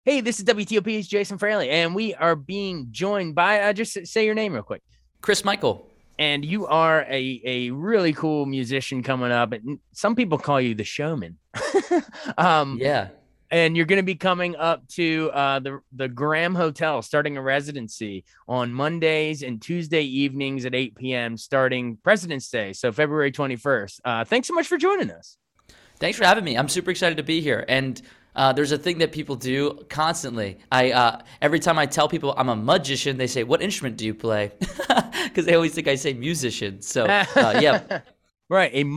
Hey, this is WTOP's Jason Fraley, and we are being joined by, just say your name real quick. Chris Michael. And you are a really cool musician coming up. And some people call you the showman. um, Yeah. and you're going to be coming up to the Graham Hotel, starting a residency on Mondays and Tuesday evenings at 8 p.m. starting President's Day, so February 21st. Thanks so much for joining us. Thanks for having me. I'm super excited to be here. And there's a thing that people do constantly. I every time I tell people I'm a magician, they say, "What instrument do you play?" Because they always think I say musician. So yeah, Right, a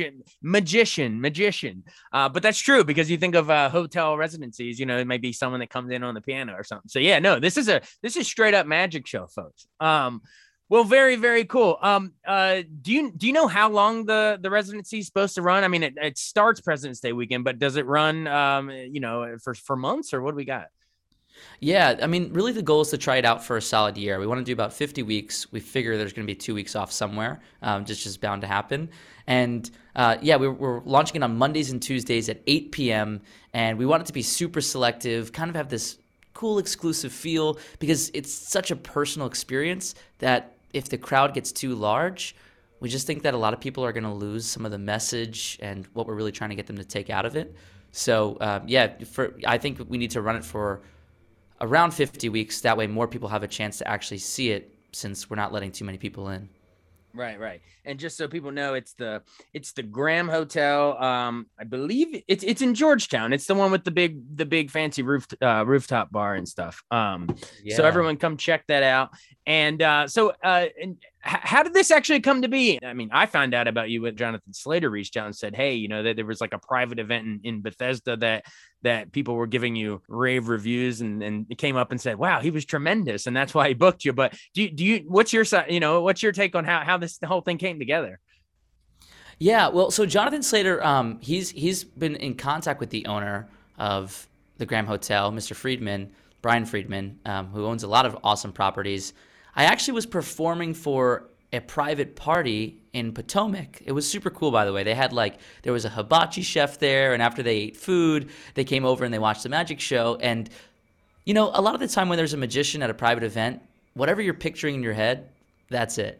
magician. But that's true because you think of hotel residencies. It may be someone that comes in on the piano or something. So yeah, no, this is straight up magic show, folks. Well, very very cool. Do you know how long the residency is supposed to run? I mean, it starts President's Day weekend, but does it run for months, or what do we got? yeah. I mean, really, the goal is to try it out for a solid year. We want to do about 50 weeks. We figure there's going to be 2 weeks off somewhere. Just bound to happen. And yeah, we're launching it on Mondays and Tuesdays at 8 p.m. And we want it to be super selective, kind of have this cool exclusive feel because it's such a personal experience that if the crowd gets too large, we just think that a lot of people are going to lose some of the message and what we're really trying to get them to take out of it. So yeah, I think we need to run it for around 50 weeks. That way, more people have a chance to actually see it since we're not letting too many people in. Right, right. And just so people know, it's the Graham Hotel. I believe it's in Georgetown. It's the one with the big fancy rooftop bar and stuff. So Yeah. everyone come check that out. And how did this actually come to be? I mean, I found out about you when Jonathan Slater reached out and said, "Hey, that there was like a private event in Bethesda that people were giving you rave reviews, and it came up and said, wow, he was tremendous, and that's why he booked you." But do you what's your take on how this the whole thing came together? Yeah, well, so Jonathan Slater, he's been in contact with the owner of the Graham Hotel, Mr. Friedman, Brian Friedman, who owns a lot of awesome properties. I actually was performing for a private party in Potomac. It was super cool, by the way. There was a hibachi chef there, and after they ate food, they came over and they watched the magic show. And a lot of the time when there's a magician at a private event, whatever you're picturing in your head, that's it.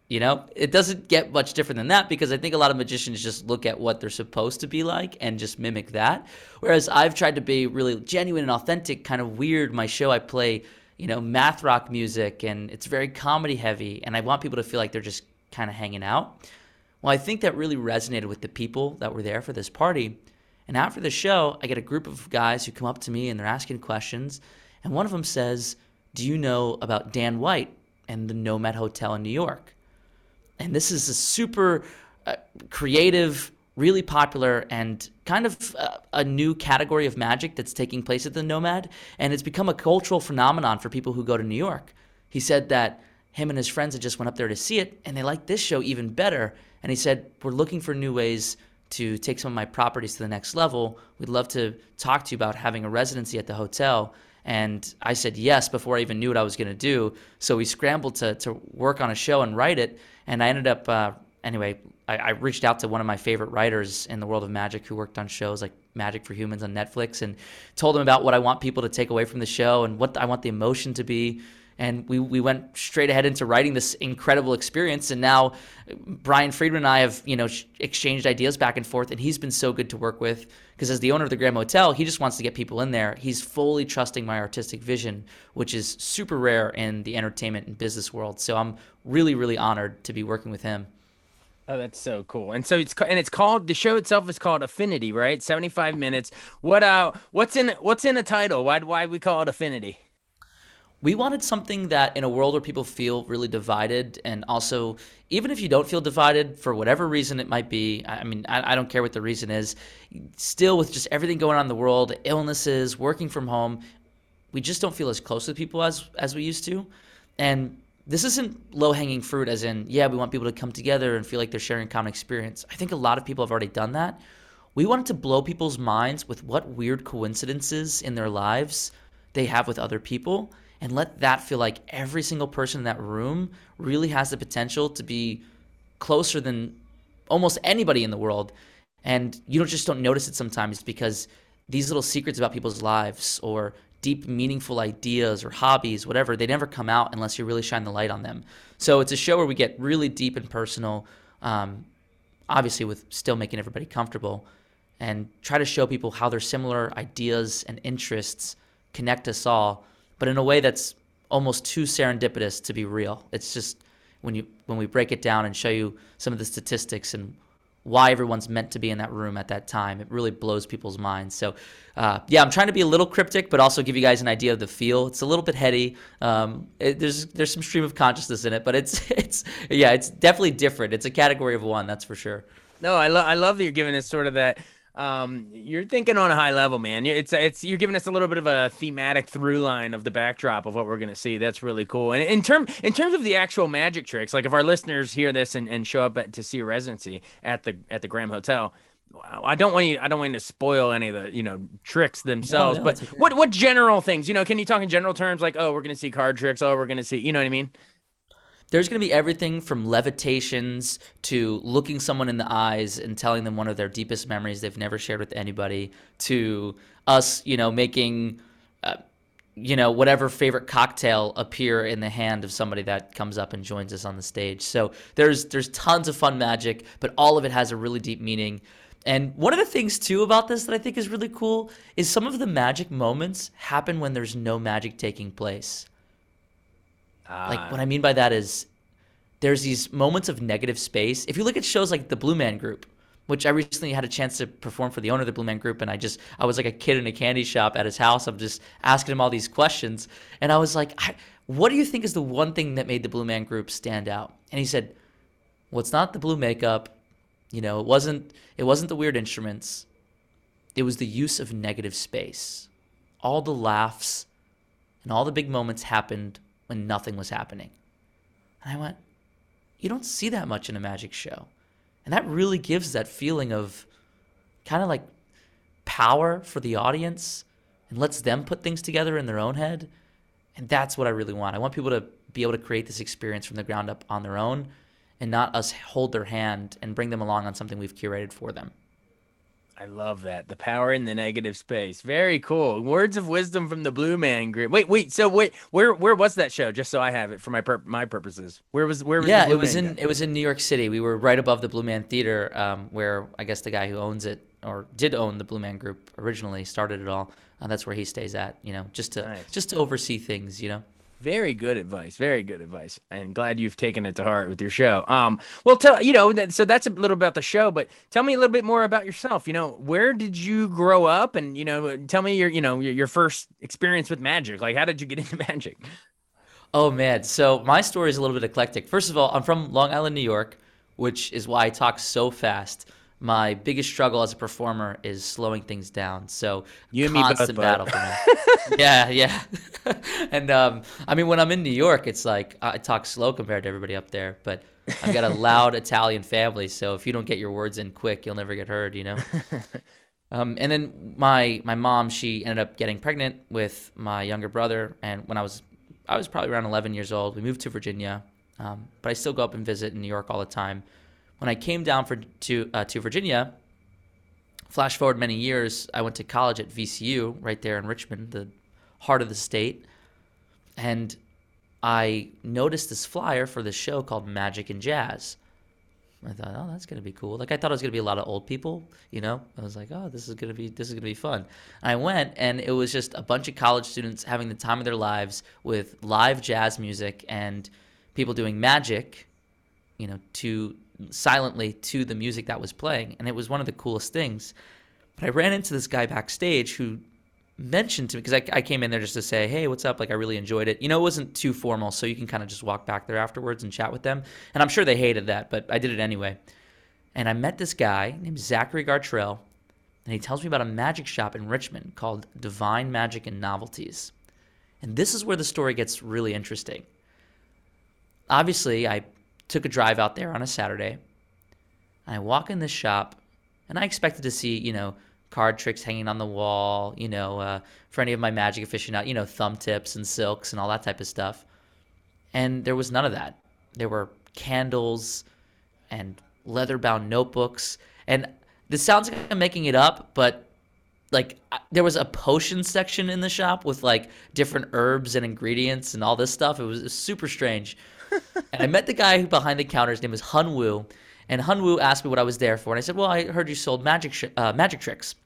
It doesn't get much different than that because I think a lot of magicians just look at what they're supposed to be like and just mimic that. Whereas I've tried to be really genuine and authentic, kind of weird. My show, I play, math rock music and it's very comedy heavy. And I want people to feel like they're just kind of hanging out. Well, I think that really resonated with the people that were there for this party. And after the show, I get a group of guys who come up to me and they're asking questions. And one of them says, "Do you know about Dan White and the Nomad Hotel in New York?" And this is a super creative, really popular, and kind of a new category of magic that's taking place at the Nomad. And it's become a cultural phenomenon for people who go to New York. He said that him and his friends had just went up there to see it, and they liked this show even better. And he said, "We're looking for new ways to take some of my properties to the next level. We'd love to talk to you about having a residency at the hotel." And I said yes before I even knew what I was going to do. So we scrambled to work on a show and write it. And I ended up, anyway, I reached out to one of my favorite writers in the world of magic who worked on shows like Magic for Humans on Netflix and told him about what I want people to take away from the show and what I want the emotion to be. And we went straight ahead into writing this incredible experience. And now Brian Friedman and I have, exchanged ideas back and forth. And he's been so good to work with because as the owner of the Graham Hotel, he just wants to get people in there. He's fully trusting my artistic vision, which is super rare in the entertainment and business world. So I'm really, really honored to be working with him. Oh, that's so cool. And so it's called, the show itself is called Affinity, right? 75 minutes. What's in the title? Why we call it Affinity? We wanted something that in a world where people feel really divided, and also even if you don't feel divided for whatever reason it might be, I mean, I don't care what the reason is, still with just everything going on in the world, illnesses, working from home, we just don't feel as close to people as we used to. And this isn't low hanging fruit as in, yeah, we want people to come together and feel like they're sharing a common experience. I think a lot of people have already done that. We wanted to blow people's minds with what weird coincidences in their lives they have with other people and let that feel like every single person in that room really has the potential to be closer than almost anybody in the world. And you just don't notice it sometimes because these little secrets about people's lives or deep, meaningful ideas or hobbies, whatever, they never come out unless you really shine the light on them. So it's a show where we get really deep and personal, obviously with still making everybody comfortable, and try to show people how their similar ideas and interests connect us all, but in a way that's almost too serendipitous to be real. It's just when we break it down and show you some of the statistics and why everyone's meant to be in that room at that time, it really blows people's minds. So yeah, I'm trying to be a little cryptic, but also give you guys an idea of the feel. It's a little bit heady. There's some stream of consciousness in it, but it's definitely different. It's a category of one, that's for sure. No, I love that you're giving us sort of that. You're thinking on a high level, man. It's you're giving us a little bit of a thematic through line of the backdrop of what we're gonna see. That's really cool. And in terms of the actual magic tricks, like if our listeners hear this and show up to see a residency at the Graham Hotel, I don't want you to spoil any of the tricks themselves. No, but what general things? Can you talk in general terms like, oh, we're gonna see card tricks, oh, we're gonna see, you know what I mean? There's going to be everything from levitations to looking someone in the eyes and telling them one of their deepest memories they've never shared with anybody, to us, making, whatever favorite cocktail appear in the hand of somebody that comes up and joins us on the stage. So there's tons of fun magic, but all of it has a really deep meaning. And one of the things, too, about this that I think is really cool is some of the magic moments happen when there's no magic taking place. Like, what I mean by that is there's these moments of negative space. If you look at shows like the Blue Man Group, which I recently had a chance to perform for the owner of the Blue Man Group, and I was like a kid in a candy shop at his house. I'm just asking him all these questions. And I was like, what do you think is the one thing that made the Blue Man Group stand out? And he said, well, it's not the blue makeup. It wasn't the weird instruments. It was the use of negative space. All the laughs and all the big moments happened when nothing was happening. And I went, you don't see that much in a magic show. And that really gives that feeling of kind of like power for the audience and lets them put things together in their own head. And that's what I really want. I want people to be able to create this experience from the ground up on their own and not us hold their hand and bring them along on something we've curated for them. I love that. The power in the negative space. Very cool. Words of wisdom from the Blue Man Group. Wait. So where was that show? Just so I have it for my purposes. Where was Yeah, it was in New York City. We were right above the Blue Man Theater, where I guess the guy who owns it or did own the Blue Man Group originally started it all. That's where he stays at, just to oversee things, Very good advice. Very good advice. And glad you've taken it to heart with your show. Well, so that's a little about the show, but tell me a little bit more about yourself. Where did you grow up? And, tell me your first experience with magic. Like, how did you get into magic? Oh, man. So my story is a little bit eclectic. First of all, I'm from Long Island, New York, which is why I talk so fast. My biggest struggle as a performer is slowing things down. So you and me both, battle for me. Yeah. And I mean, when I'm in New York, it's like I talk slow compared to everybody up there. But I've got a loud Italian family, so if you don't get your words in quick, you'll never get heard. And then my mom, she ended up getting pregnant with my younger brother, and when I was probably around 11 years old, we moved to Virginia. But I still go up and visit in New York all the time. When I came down to Virginia, flash forward many years, I went to college at VCU right there in Richmond, the heart of the state, and I noticed this flyer for this show called Magic and Jazz. I thought, oh, that's gonna be cool. Like I thought it was gonna be a lot of old people, I was like, oh, this is gonna be fun. And I went, and it was just a bunch of college students having the time of their lives with live jazz music and people doing magic, silently to the music that was playing, and it was one of the coolest things. But I ran into this guy backstage who mentioned to me, because I came in there just to say, hey, what's up? Like, I really enjoyed it. It wasn't too formal, so you can kind of just walk back there afterwards and chat with them. And I'm sure they hated that, but I did it anyway. And I met this guy named Zachary Gartrell, and he tells me about a magic shop in Richmond called Divine Magic and Novelties. And this is where the story gets really interesting. Obviously, I took a drive out there on a Saturday. I walk in this shop, and I expected to see, card tricks hanging on the wall, for any of my magic aficionados, thumb tips and silks and all that type of stuff. And there was none of that. There were candles and leather-bound notebooks. And this sounds like I'm making it up, but like there was a potion section in the shop with like different herbs and ingredients and all this stuff. It was super strange. And I met the guy behind the counter. His name was Hun Wu. And Hun Wu asked me what I was there for. And I said, well, I heard you sold magic tricks.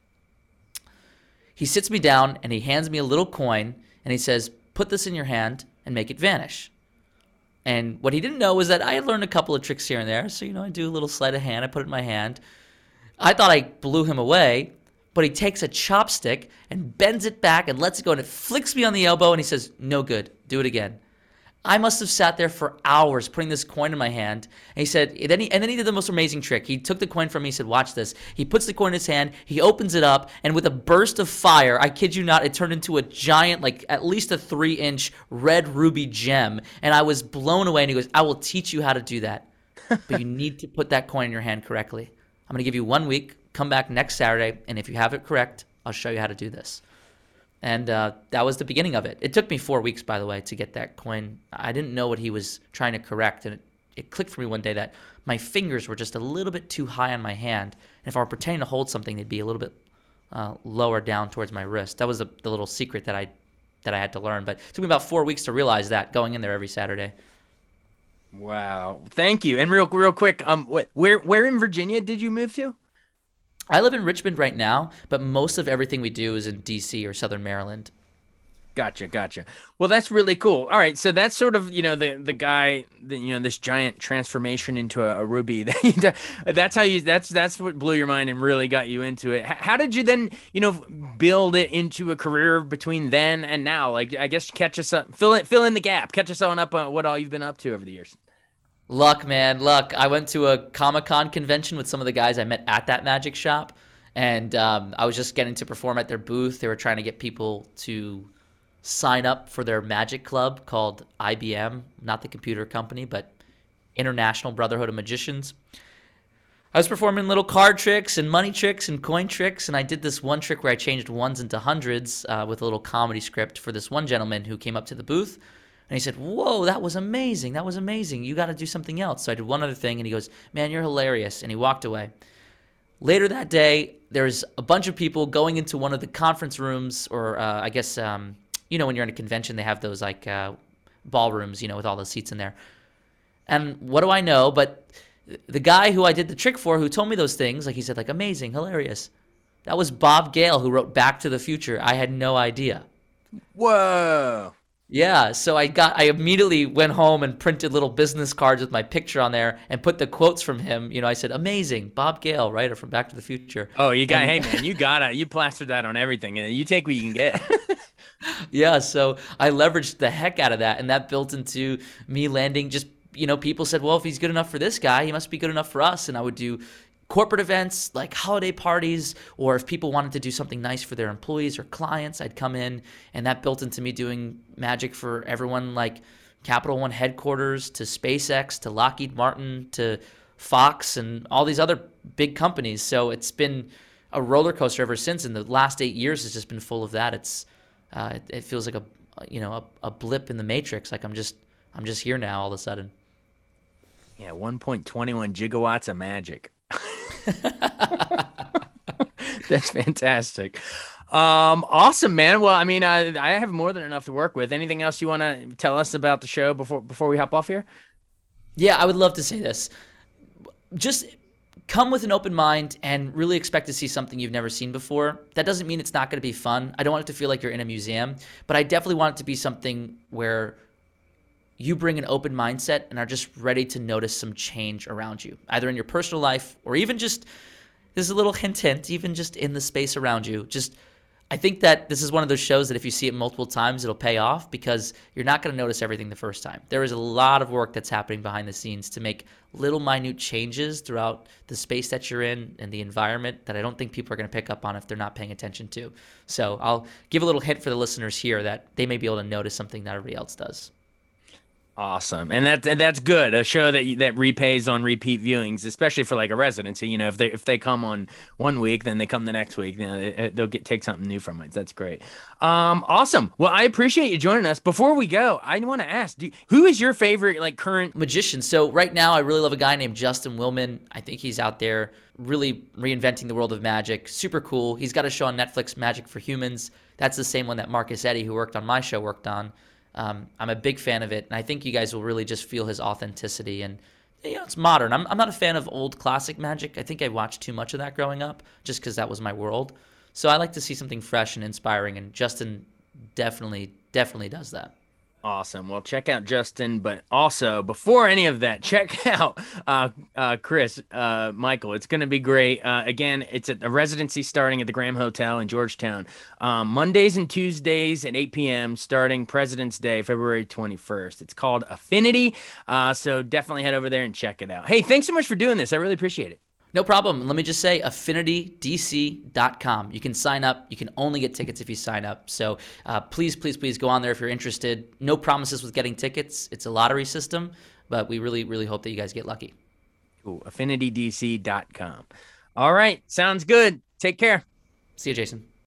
He sits me down and he hands me a little coin and he says, put this in your hand and make it vanish. And what he didn't know was that I had learned a couple of tricks here and there. So, I do a little sleight of hand. I put it in my hand. I thought I blew him away, but he takes a chopstick and bends it back and lets it go, and it flicks me on the elbow, and he says, no good, do it again. I must have sat there for hours putting this coin in my hand. And he said, and then he did the most amazing trick. He took the coin from me. He said, watch this. He puts the coin in his hand. He opens it up. And with a burst of fire, I kid you not, it turned into a giant, like at least a 3-inch red ruby gem. And I was blown away. And he goes, I will teach you how to do that. But you need to put that coin in your hand correctly. I'm going to give you 1 week. Come back next Saturday. And if you have it correct, I'll show you how to do this. And that was the beginning of it. It took me 4 weeks, by the way, to get that coin. I didn't know what he was trying to correct, and it clicked for me one day that my fingers were just a little bit too high on my hand. And if I were pretending to hold something, they'd be a little bit lower down towards my wrist. That was the little secret that I had to learn. But it took me about 4 weeks to realize that, going in there every Saturday. Wow, thank you. And real quick, where in Virginia did you move to? I live in Richmond right now, but most of everything we do is in D.C. or Southern Maryland. Gotcha. Well, that's really cool. All right, so that's sort of the guy, this giant transformation into a ruby. That's what blew your mind and really got you into it. How did you then build it into a career between then and now? Like, I guess catch us up, fill in the gap, catch us on up on what all you've been up to over the years. Luck, man, luck. I went to a Comic-Con convention with some of the guys I met at that magic shop, and I was just getting to perform at their booth. They were trying to get people to sign up for their magic club called IBM, not the computer company, but International Brotherhood of Magicians. I was performing little card tricks and money tricks and coin tricks, and I did this one trick where I changed ones into hundreds with a little comedy script for this one gentleman who came up to the booth. And he said, whoa, that was amazing. That was amazing. You got to do something else. So I did one other thing, and he goes, man, you're hilarious. And he walked away. Later that day, there's a bunch of people going into one of the conference rooms, or I guess, when you're in a convention, they have those like ballrooms, with all the seats in there. And what do I know? But the guy who I did the trick for, who told me those things, like he said, like, amazing, hilarious. That was Bob Gale, who wrote Back to the Future. I had no idea. Whoa. Yeah, so I immediately went home and printed little business cards with my picture on there and put the quotes from him. I said, amazing, Bob Gale, writer from Back to the Future. Oh, hey man, you plastered that on everything, and you take what you can get. Yeah, so I leveraged the heck out of that, and that built into me landing just, people said, well, if he's good enough for this guy, he must be good enough for us. And I would do corporate events like holiday parties, or if people wanted to do something nice for their employees or clients, I'd come in, and that built into me doing magic for everyone, like Capital One headquarters to SpaceX to Lockheed Martin to Fox and all these other big companies. So it's been a roller coaster ever since, and the last 8 years has just been full of that. It feels like a blip in the matrix. Like I'm just here now all of a sudden. Yeah, 1.21 gigawatts of magic. That's fantastic. Awesome, man. Well, I mean, I have more than enough to work with. Anything else you want to tell us about the show before we hop off here? Yeah, I would love to say this. Just come with an open mind and really expect to see something you've never seen before. That doesn't mean it's not going to be fun. I don't want it to feel like you're in a museum, but I definitely want it to be something where you bring an open mindset and are just ready to notice some change around you, either in your personal life or even just, this is a little hint, even just in the space around you. I think that this is one of those shows that if you see it multiple times, it'll pay off, because you're not going to notice everything the first time. There is a lot of work that's happening behind the scenes to make little minute changes throughout the space that you're in and the environment that I don't think people are going to pick up on if they're not paying attention to. So I'll give a little hint for the listeners here that they may be able to notice something that everybody else does. Awesome. And that's good. A show that repays on repeat viewings, especially for like a residency. If they come on one week, then they come the next week. They'll take something new from it. That's great. Awesome. Well, I appreciate you joining us. Before we go, I want to ask, who is your favorite like current magician? So right now, I really love a guy named Justin Willman. I think he's out there really reinventing the world of magic. Super cool. He's got a show on Netflix, Magic for Humans. That's the same one that Marcus Eddy, who worked on my show, worked on. I'm a big fan of it, and I think you guys will really just feel his authenticity. And it's modern. I'm not a fan of old classic magic. I think I watched too much of that growing up, just because that was my world. So I like to see something fresh and inspiring, and Justin definitely does that. Awesome. Well, check out Justin, but also before any of that, check out Chris, Michael. It's going to be great. Again, it's a residency starting at the Graham Hotel in Georgetown, Mondays and Tuesdays at 8 p.m. starting President's Day, February 21st. It's called Affinity. So definitely head over there and check it out. Hey, thanks so much for doing this. I really appreciate it. No problem. Let me just say affinitydc.com. You can sign up. You can only get tickets if you sign up. So please go on there if you're interested. No promises with getting tickets. It's a lottery system, but we really, really hope that you guys get lucky. Cool. Affinitydc.com. All right. Sounds good. Take care. See you, Jason.